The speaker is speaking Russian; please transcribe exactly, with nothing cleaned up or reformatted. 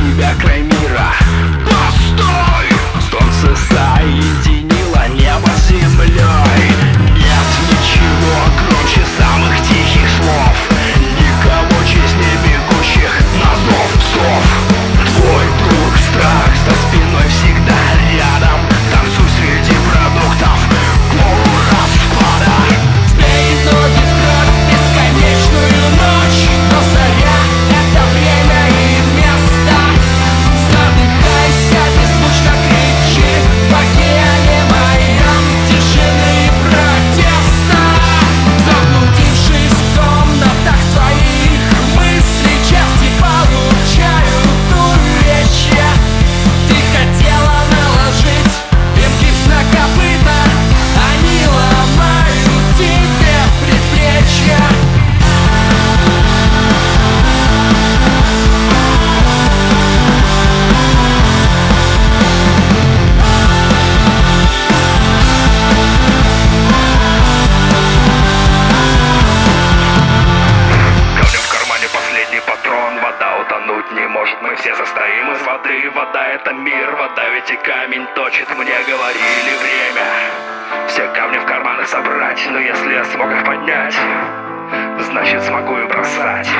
тебя край мира. Постой! Солнце соединило небо с землей. Нет ничего громче самых тихих слов, никого честнее бегущих на зов слов. Твой друг страх за спиной всегда рядом. Танцуй среди продуктов полурасклада. Сбей ноги в кровь бесконечную ночь, но заря — это время и место. Задыхайся, беззвучно кричи в океане моем тишины и протеста. Заблудившись в комнатах твоих мыслей, черти получают увечья. Ты хотела наложить им гипс на копыта, они ломают тебе предплечья. Камня в кармане последний патрон. Вода утонуть не может, мы все состоим из воды. Вода — это мир, вода ведь и камень точит. Мне говорили время все камни в карманы собрать, но если я смог их поднять, значит смогу и бросать.